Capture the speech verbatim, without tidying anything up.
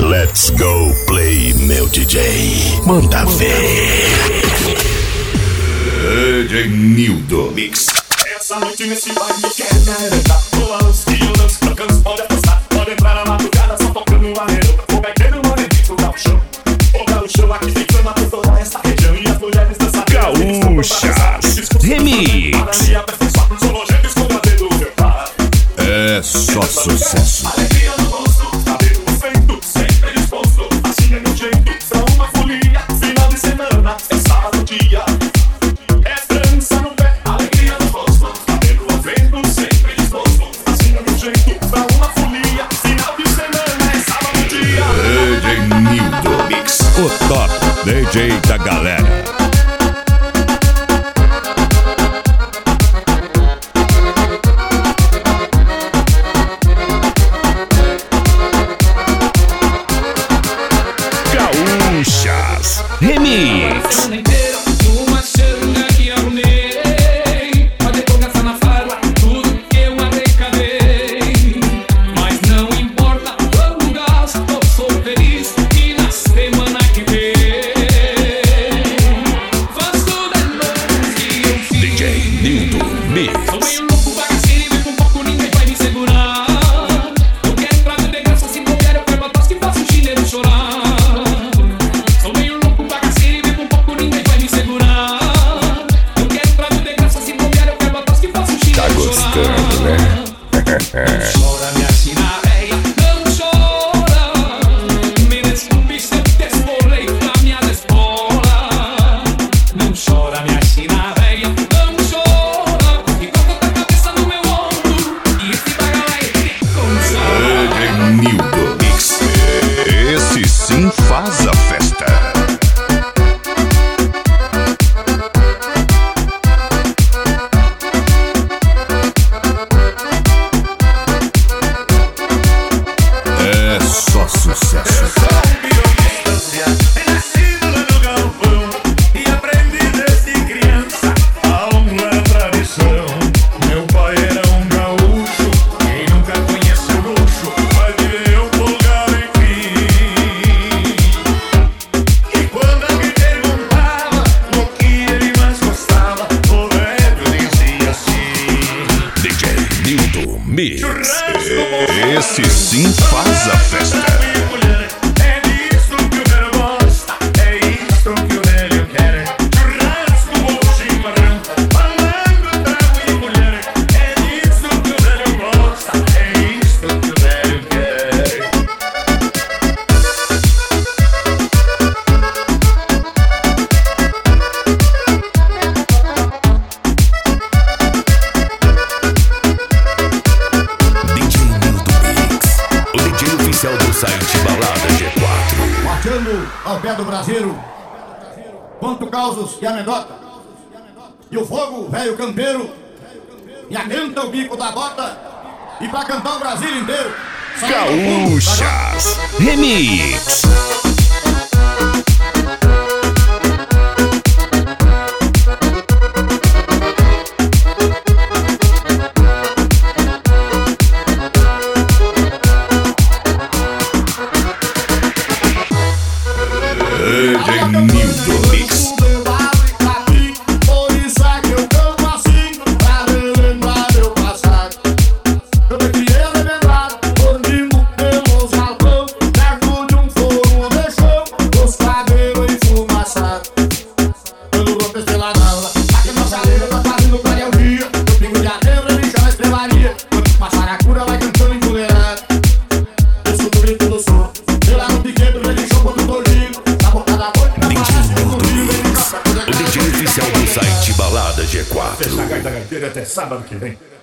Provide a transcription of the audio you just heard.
Let's go play, meu D J. Manda ver. D J Nildo Mix. Essa noite nesse baile quer me arrebentar. Pulamos e eu danço, tocando, pode apostar. Pode entrar na madrugada só tocando um arredo. O gaiteiro morenito dá o show. O galo show aqui tem fama por toda esta região. E as mulheres dançam. Gaúchas Remix. É só sucesso. Alegria no rosto, cabelo feito, sempre disposto. Assim é meu jeito, pra uma folia. Final de semana, é sábado dia. É dança no pé, alegria no rosto. Cabelo feito, sempre disposto. Assim é meu jeito, pra uma folia. Final de semana, é sábado dia. D J Nildo Mix. O top D J da galera. Gaúchas Remix. Uma xanga que arrumei, pode colocar na farra tudo que eu arrecadei. Mas não importa quanto gasto, eu sou feliz e na semana que vem faço de novo que eu fiz. D J Nildo Mix. Sou meio louco, bagaceiro e com pouco ninguém vai me segurar. Eu quero entrar de graça, se couber eu quero atrás que faço o chinelo chorar. Tá gostando, né? Chora, minha china véia, não chora. Me desculpe se eu te esfolei na minha escola. Não chora, minha china véia, não chora. E coloca a cabeça no meu ombro e esse bagalai te consola. D J Nildo Mix. Esse sim faz a festa. É só sucesso. Nascido lá no galpão e aprendi desde criança. A honra é tradição. Meu pai era um gaúcho. Quem nunca conheceu luxo vai ver eu folgar enfim. E quando alguém perguntava o que ele mais gostava, o velho dizia assim: D J Nildo Mix. Esse sim faz a festa. é disso que o velho gosta, é isso que o velho quer. Churrasco ou chimarrão, falando trago e mulher. É disso que o velho gosta, é isso que o velho quer. D J Nildo Mix. O D J oficial do site Balada G quatro. Marchando ao pé do braseiro, conto causos e anedota. E o fogo, velho campeiro, e aganta o bico da bota. E pra cantar o Brasil inteiro, sai do fundo da Gaúchas Remix. D J Nildo Mix. Por isso é que eu canto assim, pra relembrar meu passado. Eu me criei arrebentado, dormindo pelos galpão, perto de um fogo de chão, os cabelos enfumaçados. Pelo rompes pela nala, aqui nossa lenda tá fazendo clarear o dia. Eu pingo de adeiro, ele chama estrelaria. Quando passar a cura, vai cantando empoleirado. Eu escuto o grito do som, sei lá no piquete, ele chama pro todinho. O D J oficial do site Balada G quatro. Fechar a gaita gaiteira até sábado que vem.